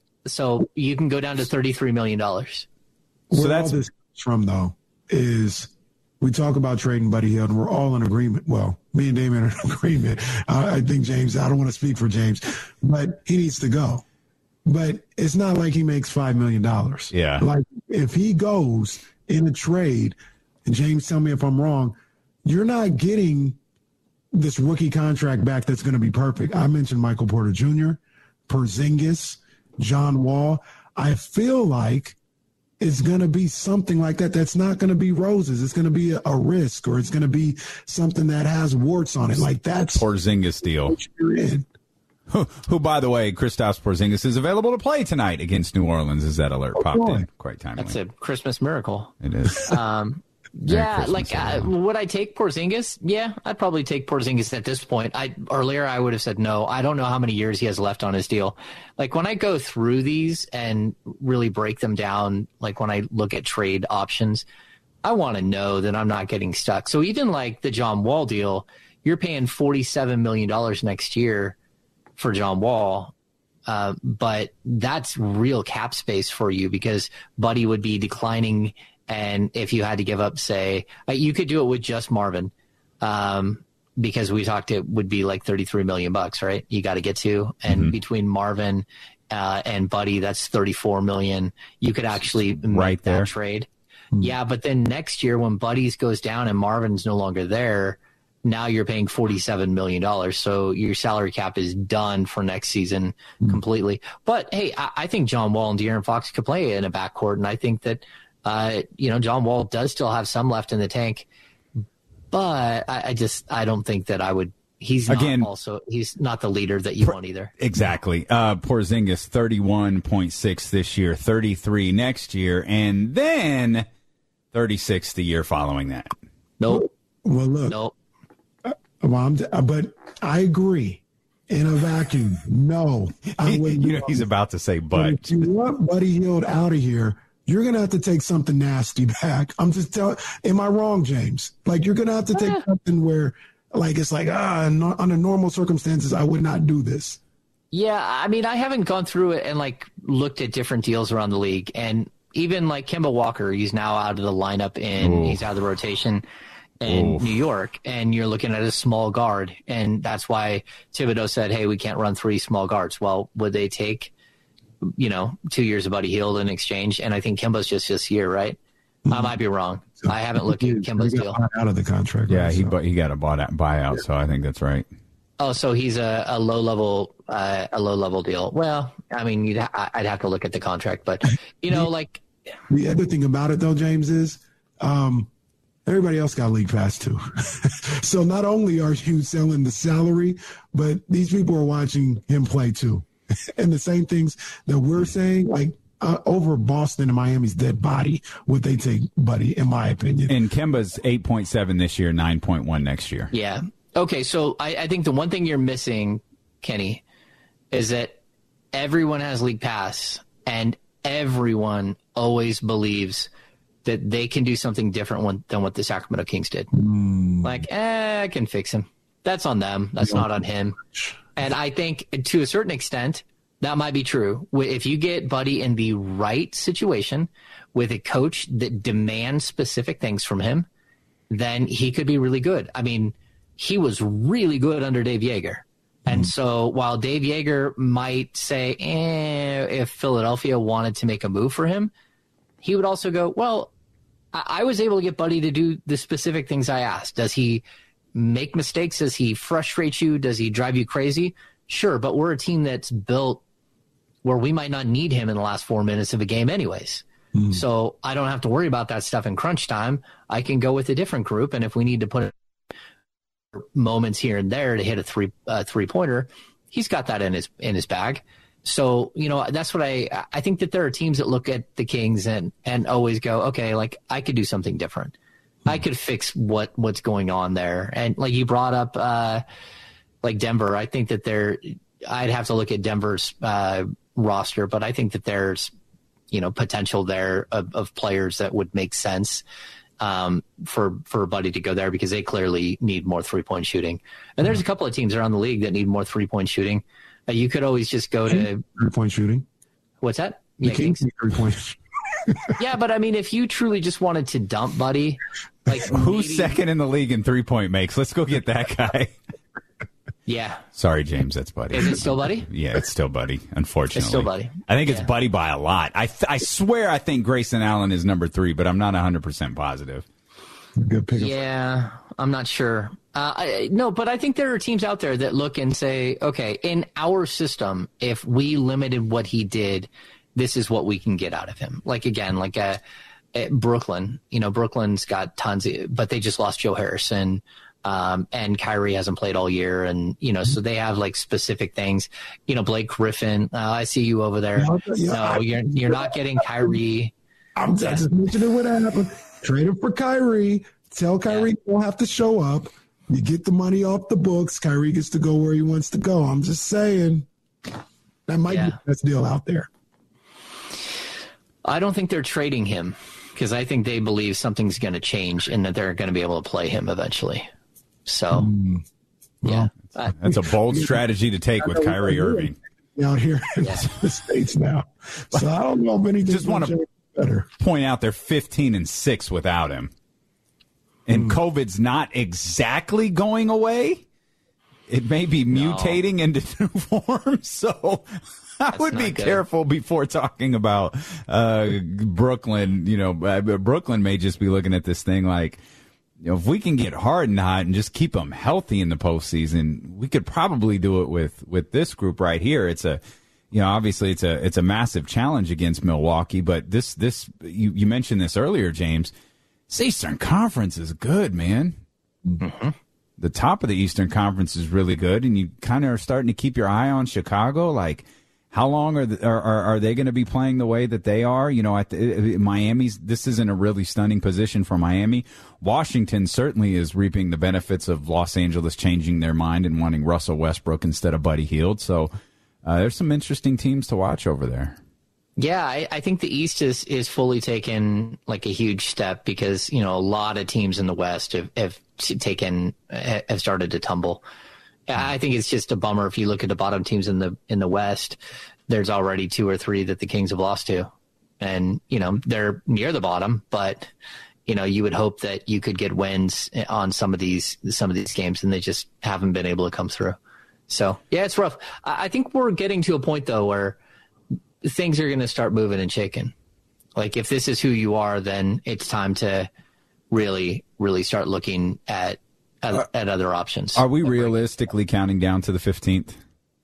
so you can go down to thirty-three million dollars. Where so that's all this comes from, though, is we talk about trading Buddy Hield, and we're all in agreement. Well, me and Damon are in agreement. I, I think James, I don't want to speak for James, but he needs to go. But it's not like he makes five million dollars. Yeah. Like, if he goes in a trade, and James, tell me if I'm wrong, you're not getting this rookie contract back that's going to be perfect. I mentioned Michael Porter Junior, Porzingis, John Wall. I feel like it's going to be something like that. That's not going to be roses. It's going to be a, a risk, or it's going to be something that has warts on it. Like, that's Porzingis deal. You're in. Who, who, by the way, Kristaps Porzingis is available to play tonight against New Orleans, as that alert popped in. Quite timely. That's a Christmas miracle. It is. Um, yeah, like, uh, would I take Porzingis? Yeah, I'd probably take Porzingis at this point. I earlier I would have said no. I don't know how many years he has left on his deal. Like, when I go through these and really break them down, like when I look at trade options, I want to know that I'm not getting stuck. So even like the John Wall deal, you're paying forty-seven million dollars next year for John Wall. Uh, but that's real cap space for you, because Buddy would be declining. And if you had to give up, say, you could do it with just Marvin, um, because we talked it would be like thirty-three million bucks, right? You got to get to, and mm-hmm. between Marvin uh, and Buddy, that's thirty-four million. You could actually make right that there. trade. Mm-hmm. Yeah, but then next year when Buddy's goes down and Marvin's no longer there, now you're paying forty-seven million dollars. So your salary cap is done for next season mm-hmm. completely. But hey, I, I think John Wall and De'Aaron Fox could play in a backcourt, and I think that. Uh, you know, John Wall does still have some left in the tank, but I, I just I don't think that I would. He's not Again, also he's not the leader that you want either. Exactly. Uh, Porzingis thirty-one point six this year, thirty-three next year, and then thirty-six the year following that. Nope. Well, look. Nope. Uh, well, I'm, but I agree. In a vacuum, no. I wouldn't. You know, he's about to say, but, but if you want Buddy Hield out of here, you're going to have to take something nasty back. I'm just telling, am I wrong, James? Like, you're going to have to take something where, like, it's like, ah, no, under normal circumstances, I would not do this. Yeah, I mean, I haven't gone through it and, like, looked at different deals around the league. And even, like, Kemba Walker, he's now out of the lineup and Ooh. he's out of the rotation in Ooh. New York. And you're looking at a small guard. And that's why Thibodeau said, hey, we can't run three small guards. Well, would they take you know, two years of Buddy Hield in exchange, and I think Kemba's just this year, right? Mm-hmm. I might be wrong. So, I haven't looked at Kemba's deal. Out of the contract. Yeah, right, he so. he got a buyout, buyout yeah. so I think that's right. Oh, so he's a, a low level uh, a low level deal. Well, I mean, you'd ha- I'd have to look at the contract, but you know, like the other thing about it though, James, is um, everybody else got league pass too. So not only are you selling the salary, but these people are watching him play too. And the same things that we're saying, like uh, over Boston and Miami's dead body, would they take Buddy, in my opinion. And Kemba's eight point seven this year, nine point one next year. Yeah. Okay, so I, I think the one thing you're missing, Kenny, is that everyone has league pass, and everyone always believes that they can do something different one, than what the Sacramento Kings did. Mm. Like, eh, I can fix him. That's on them. That's not on him. And I think to a certain extent, that might be true. If you get Buddy in the right situation with a coach that demands specific things from him, then he could be really good. I mean, he was really good under Dave Yeager. And mm. so while Dave Yeager might say, eh, if Philadelphia wanted to make a move for him, he would also go, well, I, I was able to get Buddy to do the specific things I asked. Does he make mistakes? Does he frustrate you? Does he drive you crazy? Sure, but we're a team that's built where we might not need him in the last four minutes of a game anyways. Mm. So I don't have to worry about that stuff in crunch time. I can go with a different group, and if we need to put moments here and there to hit a three uh, three pointer, he's got that in his in his bag. So, you know, that's what I I think that there are teams that look at the Kings and and always go, okay, like I could do something different. I could fix what what's going on there. And like you brought up, uh, like Denver, I think that they're. I'd have to look at Denver's uh, roster, but I think that there's, you know, potential there of, of players that would make sense um, for for Buddy to go there because they clearly need more three point shooting. And there's a couple of teams around the league that need more three point shooting. Uh, you could always just go to three point shooting. What's that? The Yeah, Kings need three point. yeah, but I mean, if you truly just wanted to dump Buddy, like Who's maybe- second in the league in three point makes? Let's go get that guy. Yeah. Sorry, James, that's Buddy. Is it still Buddy? Yeah, it's still Buddy, unfortunately. It's still Buddy. I think it's Yeah. Buddy by a lot. I th- I swear I think Grayson Allen is number three, but I'm not one hundred percent positive. Good pick. Yeah, I'm not sure. Uh, I, no, but I think there are teams out there that look and say, okay, in our system, if we limited what he did, this is what we can get out of him. Like, again, like uh, at Brooklyn, you know, Brooklyn's got tons, of, but they just lost Joe Harrison. Um, and Kyrie hasn't played all year. And, you know, so they have like specific things, you know, Blake Griffin, uh, I see you over there. No, you're, you're not getting Kyrie. I'm Yeah. just mentioning what happened. Trade him for Kyrie. Tell Kyrie you don't have to show up. You get the money off the books. Kyrie gets to go where he wants to go. I'm just saying that might Yeah. be the best deal out there. I don't think they're trading him because I think they believe something's going to change and that they're going to be able to play him eventually. So, Mm. yeah. That's, that's a bold strategy to take with Kyrie Irving. Out here in the States now. So I don't know if anything Just want to better. point out they're fifteen and six without him. And Mm. COVID's not exactly going away. It may be mutating into new forms. So I would be not good. careful before talking about uh, Brooklyn. You know, uh, Brooklyn may just be looking at this thing like, you know, if we can get Harden hot and just keep them healthy in the postseason, we could probably do it with, with this group right here. It's a, you know, obviously it's a it's a massive challenge against Milwaukee, but this this you, you mentioned this earlier, James. This Eastern Conference is good, man. Mm-hmm. The top of the Eastern Conference is really good, and you kind of are starting to keep your eye on Chicago. Like, how long are the, are, are, are they going to be playing the way that they are? You know, at the, Miami's, this isn't a really stunning position for Miami. Washington certainly is reaping the benefits of Los Angeles changing their mind and wanting Russell Westbrook instead of Buddy Hield. So uh, there's some interesting teams to watch over there. Yeah, I, I think the East is, is fully taken like a huge step because, you know, a lot of teams in the West have, have taken, have started to tumble. I think it's just a bummer if you look at the bottom teams in the in the West. There's already two or three that the Kings have lost to, and you know they're near the bottom. But you know you would hope that you could get wins on some of these some of these games, and they just haven't been able to come through. So yeah, it's rough. I think we're getting to a point though where things are going to start moving and shaking. Like if this is who you are, then it's time to really really start looking at. At, at other options. Are we realistically counting down to the fifteenth?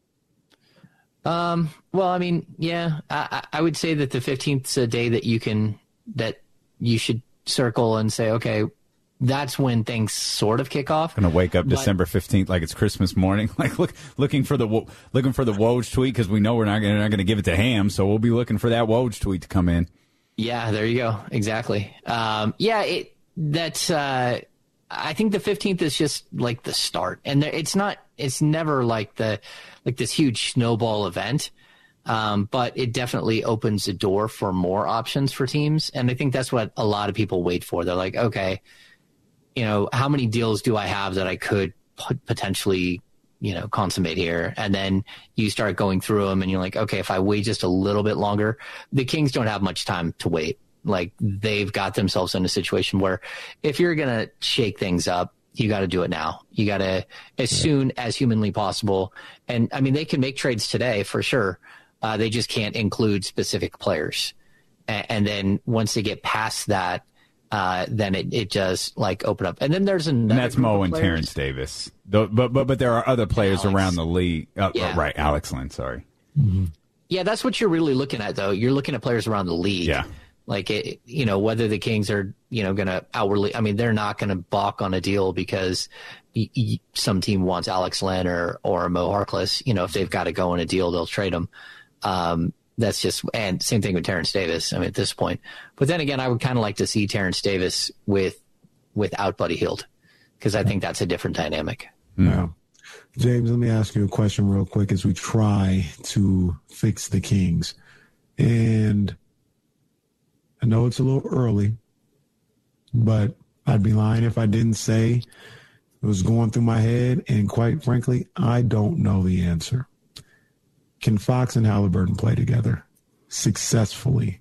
Um, well, I mean, yeah, I, I would say that the fifteenth is a day that you can, that you should circle and say, okay, that's when things sort of kick off. Going to wake up But- December fifteenth like it's Christmas morning, like look looking for the Wo- looking for the Woj tweet because we know we're not going not going to give it to Ham, so we'll be looking for that Woj tweet to come in. Yeah, there you go. Exactly. Um, yeah, it that's. Uh, I think the fifteenth is just like the start, and there, it's not. It's never like the like this huge snowball event, um, but it definitely opens the door for more options for teams, and I think that's what a lot of people wait for. They're like, okay, you know, how many deals do I have that I could pot- potentially, you know, consummate here? And then you start going through them, and you're like, okay, if I wait just a little bit longer, the Kings don't have much time to wait. Like they've got themselves in a situation where if you're going to shake things up, you got to do it now. You got to as soon as humanly possible. And I mean, they can make trades today for sure. Uh, they just can't include specific players. A- and then once they get past that, uh, then it, it does like open up. And then there's another. And that's group Mo of and players. Terrence Davis. Though, but but but there are other players Alex. around the league. Uh, Yeah. Right, Alex Lynn. Sorry. Yeah, that's what you're really looking at, though. You're looking at players around the league. Yeah. Like, it, you know, whether the Kings are, you know, going to outwardly, I mean, they're not going to balk on a deal because y- y- some team wants Alex Len or, or Mo Harkless. You know, if they've got to go in a deal, they'll trade them. Um, that's just, and same thing with Terrence Davis, I mean, at this point. But then again, I would kind of like to see Terrence Davis with without Buddy Hield, because I think that's a different dynamic. Yeah. James, let me ask you a question real quick as we try to fix the Kings. And I know it's a little early, but I'd be lying if I didn't say it was going through my head. And quite frankly, I don't know the answer. Can Fox and Halliburton play together successfully?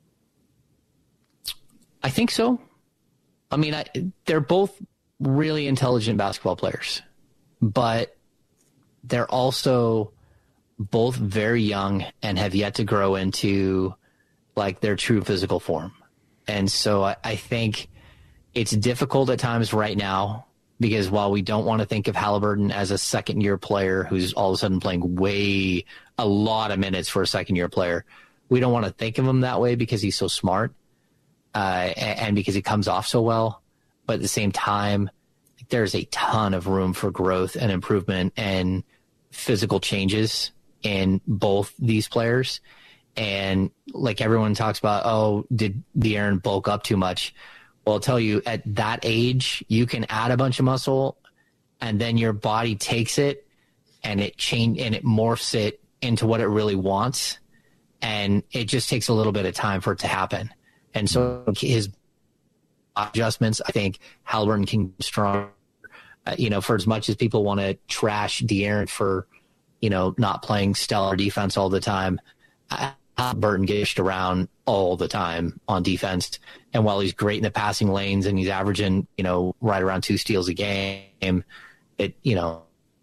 I think so. I mean, I, they're both really intelligent basketball players, but they're also both very young and have yet to grow into like their true physical form. And so I, I think it's difficult at times right now, because while we don't want to think of Halliburton as a second year player who's all of a sudden playing way a lot of minutes for a second year player, we don't want to think of him that way because he's so smart uh, and, and because he comes off so well. But at the same time, there's a ton of room for growth and improvement and physical changes in both these players. And like everyone talks about, oh, did De'Aaron bulk up too much? Well, I'll tell you, at that age, you can add a bunch of muscle and then your body takes it and it change and it morphs it into what it really wants. And it just takes a little bit of time for it to happen. And so his adjustments, I think Halliburton can be strong. Uh, you know, for as much as people want to trash De'Aaron for, you know, not playing stellar defense all the time, Halliburton gets around all the time on defense. And while he's great in the passing lanes and he's averaging, you know, right around two steals a game, it, you know,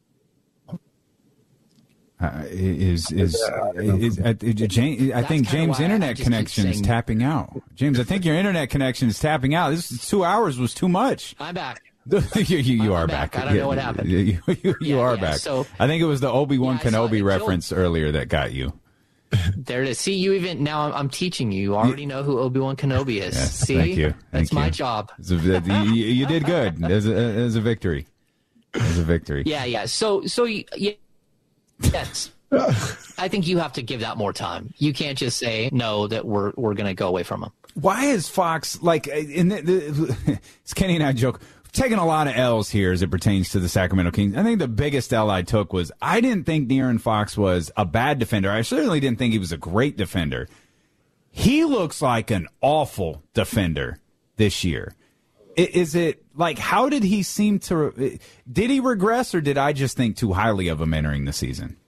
Uh, is is, is, is uh, James, I think James' internet connection is tapping out. James, I think your internet connection is tapping out. This two hours was too much. I'm back. you you, you are back. back. I don't yeah, know what happened. You, you, you yeah, are yeah. back. So, I think it was the Obi-Wan yeah, Kenobi reference earlier that got you. There it is. See, you even now I'm, I'm teaching you. You already know who Obi-Wan Kenobi is. Yes, See, thank you. Thank that's you. my job. A, you, you did good. There's a, there's a victory. There's a victory. Yeah, yeah. So, so yeah, yes. I think you have to give that more time. You can't just say no that we're we're going to go away from him. Why is Fox like? In the, the, it's Kenny and I joke. Taking a lot of L's here as it pertains to the Sacramento Kings. I think the biggest L I took was I didn't think De'Aaron Fox was a bad defender. I certainly didn't think he was a great defender. He looks like an awful defender this year. Is it like, how did he seem to, did he regress or did I just think too highly of him entering the season?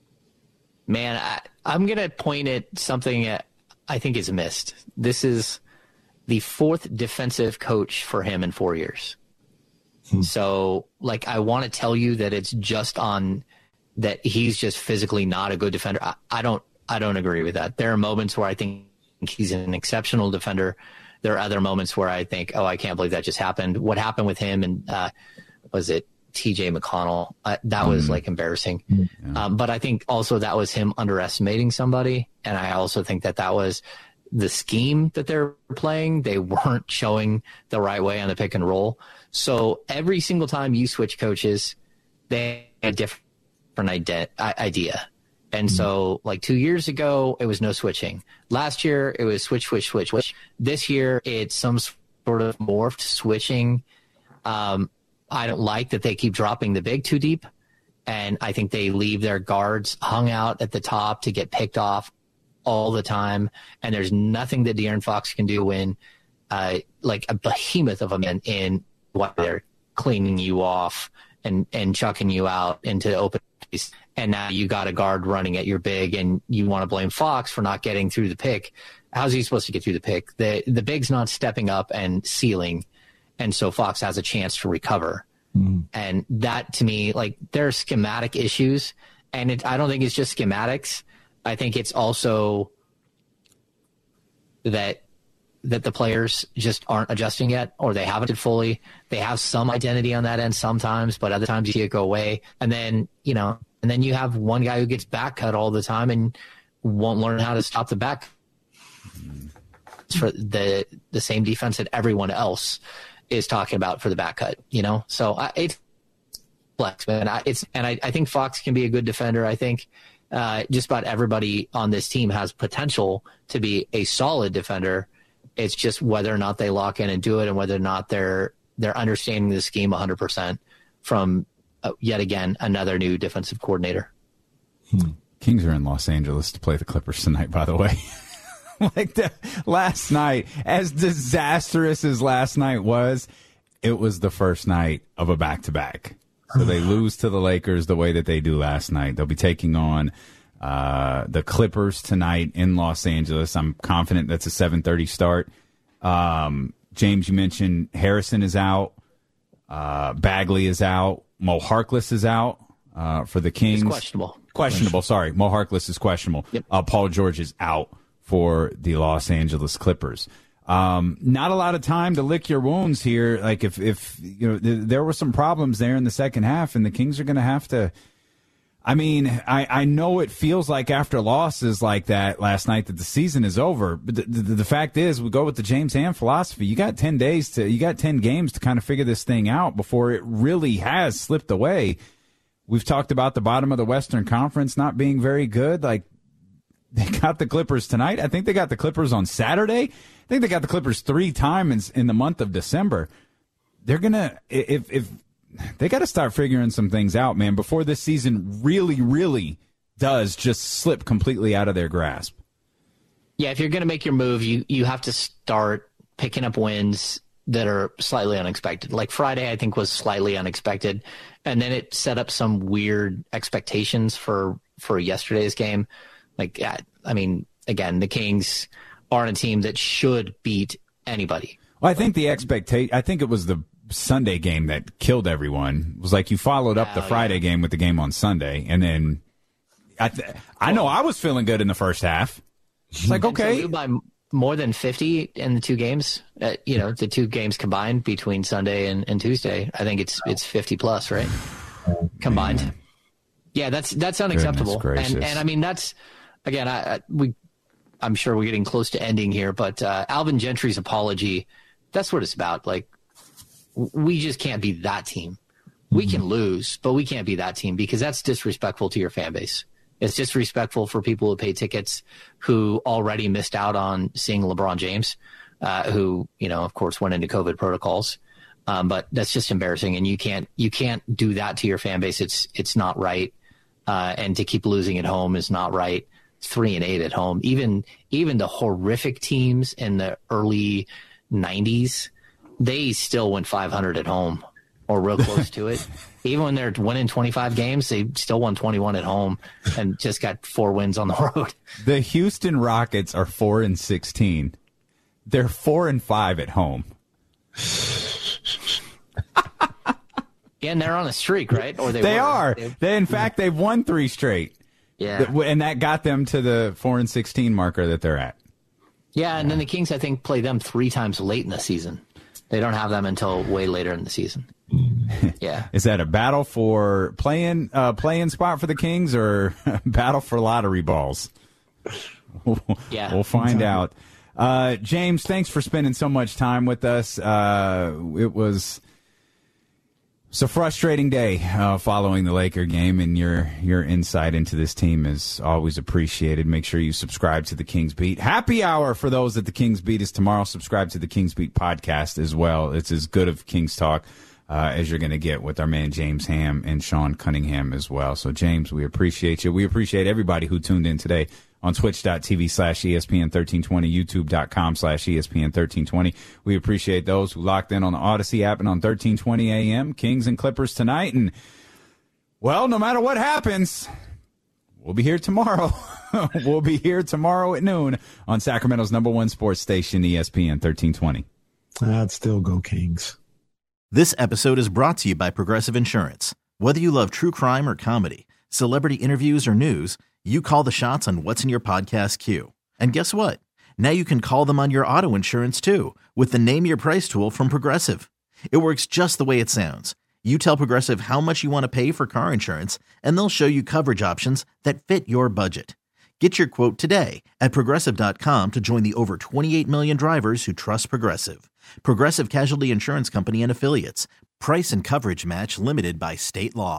Man, I, I'm going to point at something that I think is missed. This is the fourth defensive coach for him in four years. Hmm. So, like, I want to tell you that it's just on that he's just physically not a good defender. I, I don't, I don't agree with that. There are moments where I think he's an exceptional defender. There are other moments where I think, oh, I can't believe that just happened. What happened with him and uh, was it T J McConnell? Uh, that was mm. like embarrassing. Mm. Um, but I think also that was him underestimating somebody. And I also think that that was the scheme that they're playing. They weren't showing the right way on the pick and roll. So every single time you switch coaches, they had a different ide- idea. And mm. so like two years ago, it was no switching. Last year, it was switch, switch, switch, switch. This year, it's some sort of morphed switching. Um, I don't like that they keep dropping the big too deep. And I think they leave their guards hung out at the top to get picked off all the time. And there's nothing that De'Aaron Fox can do when uh, like a behemoth of a man in what they're cleaning you off and, and chucking you out into open space. And now you got a guard running at your big and you want to blame Fox for not getting through the pick. How's he supposed to get through the pick? The, the big's not stepping up and sealing. And so Fox has a chance to recover. Mm. And that, to me, like, there are schematic issues. And it, I don't think it's just schematics. I think it's also that that the players just aren't adjusting yet, or they haven't fully. They have some identity on that end sometimes, but other times you see it go away. And then, you know, and then you have one guy who gets back cut all the time and won't learn how to stop the back. It's for the the same defense that everyone else is talking about for the back cut, you know? So I, it's flex, man. I, it's, and I, I think Fox can be a good defender. I think uh, just about everybody on this team has potential to be a solid defender. It's just whether or not they lock in and do it and whether or not they're they're understanding the scheme one hundred percent from uh, yet again another new defensive coordinator. Hmm. Kings are in Los Angeles to play the Clippers tonight, by the way. Like the, last night, as disastrous as last night was, it was the first night of a back-to-back. So they lose to the Lakers the way that they do last night. They'll be taking on uh, the Clippers tonight in Los Angeles. I'm confident that's a seven thirty start. Um, James, you mentioned Harrison is out. Uh, Bagley is out. Mo Harkless is out uh, for the Kings. He's questionable. Questionable, sorry. Mo Harkless is questionable. Yep. Uh, Paul George is out for the Los Angeles Clippers. Um, not a lot of time to lick your wounds here. Like if, if you know, th- there were some problems there in the second half, and the Kings are going to have to. I mean, I, I know it feels like after losses like that last night that the season is over. But the, the, the fact is, we go with the James Ham philosophy. You got ten days to, you got ten games to kind of figure this thing out before it really has slipped away. We've talked about the bottom of the Western Conference not being very good. Like, they got the Clippers tonight. I think they got the Clippers on Saturday. I think they got the Clippers three times in the month of December. They're going to, if, if they got to start figuring some things out, man, before this season really, really does just slip completely out of their grasp. Yeah, if you're going to make your move, you, you have to start picking up wins that are slightly unexpected. Like Friday, I think, was slightly unexpected. And then it set up some weird expectations for, for yesterday's game. Like, I mean, again, the Kings aren't a team that should beat anybody. Well, I think the expectation, I think it was the Sunday game that killed everyone. It was like you followed up oh, the Friday yeah. game with the game on Sunday. And then I th- I know I was feeling good in the first half. It's like, okay. So by more than fifty in the two games, uh, you know, the two games combined between Sunday and, and Tuesday, I think it's it's fifty plus, right? Combined. Man. Yeah, that's that's unacceptable. And, and I mean, that's, again, I, I we I'm sure we're getting close to ending here, but uh, Alvin Gentry's apology, that's what it's about. Like, we just can't be that team. We can lose, but we can't be that team because that's disrespectful to your fan base. It's disrespectful for people who pay tickets who already missed out on seeing LeBron James, uh, who, you know, of course, went into COVID protocols. Um, but that's just embarrassing, and you can't you can't do that to your fan base. It's it's not right, uh, and to keep losing at home is not right. Three and eight at home, even even the horrific teams in the early nineties, they still went five hundred at home or real close to it. Even when they're winning twenty-five games, they still won twenty-one at home and just got four wins on the road. The Houston Rockets are four and sixteen. They're four and five at home. Yeah, and they're on a streak, right? Or they, they were. are. They, they, in fact, they've won three straight. Yeah, and that got them to the four and sixteen marker that they're at. Yeah, and then the Kings, I think, play them three times late in the season. They don't have them until way later in the season. Yeah, is that a battle for playing uh, playing spot for the Kings or a battle for lottery balls? Yeah, we'll find out. Uh, James, thanks for spending so much time with us. Uh, it was. It's a frustrating day uh, following the Laker game, and your your insight into this team is always appreciated. Make sure you subscribe to the Kings Beat. Happy hour for those at the Kings Beat is tomorrow. Subscribe to the Kings Beat podcast as well. It's as good of Kings talk uh, as you're going to get with our man James Ham and Sean Cunningham as well. So, James, we appreciate you. We appreciate everybody who tuned in today on twitch.tv slash ESPN 1320, youtube.com slash ESPN 1320. We appreciate those who locked in on the Odyssey app and on thirteen twenty A M. Kings and Clippers tonight. And, well, no matter what happens, we'll be here tomorrow. We'll be here tomorrow at noon on Sacramento's number one sports station, E S P N thirteen twenty. I'd still go Kings. This episode is brought to you by Progressive Insurance. Whether you love true crime or comedy, celebrity interviews or news, you call the shots on what's in your podcast queue. And guess what? Now you can call them on your auto insurance too with the Name Your Price tool from Progressive. It works just the way it sounds. You tell Progressive how much you want to pay for car insurance, and they'll show you coverage options that fit your budget. Get your quote today at Progressive dot com to join the over twenty-eight million drivers who trust Progressive. Progressive Casualty Insurance Company and Affiliates. Price and coverage match limited by state law.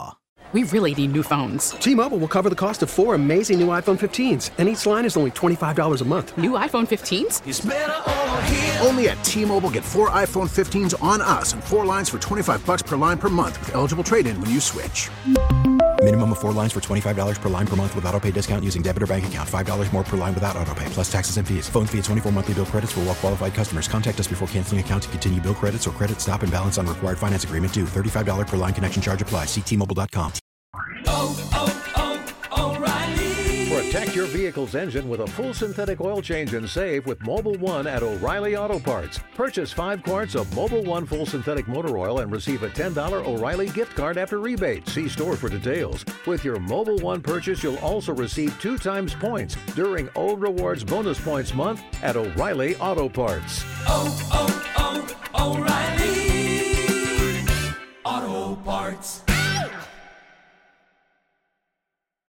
We really need new phones. T-Mobile will cover the cost of four amazing new iPhone fifteens, and each line is only twenty-five dollars a month. New iPhone fifteens? It's better over here. Only at T-Mobile, get four iPhone fifteens on us and four lines for twenty-five bucks per line per month with eligible trade-in when you switch. Minimum of four lines for twenty-five dollars per line per month with autopay discount using debit or bank account. five dollars more per line without autopay, plus taxes and fees. Phone fee at twenty-four monthly bill credits for well-qualified customers. Contact us before canceling account to continue bill credits or credit stop and balance on required finance agreement due. thirty-five dollars per line connection charge applies. See T Mobile dot com. Oh, oh, oh, O'Reilly. Protect your vehicle's engine with a full synthetic oil change and save with Mobil one at O'Reilly Auto Parts. Purchase five quarts of Mobil one full synthetic motor oil and receive a ten dollars O'Reilly gift card after rebate. See store for details. With your Mobil one purchase, you'll also receive two times points during O Rewards Bonus Points Month at O'Reilly Auto Parts. Oh, oh, oh, O'Reilly Auto Parts.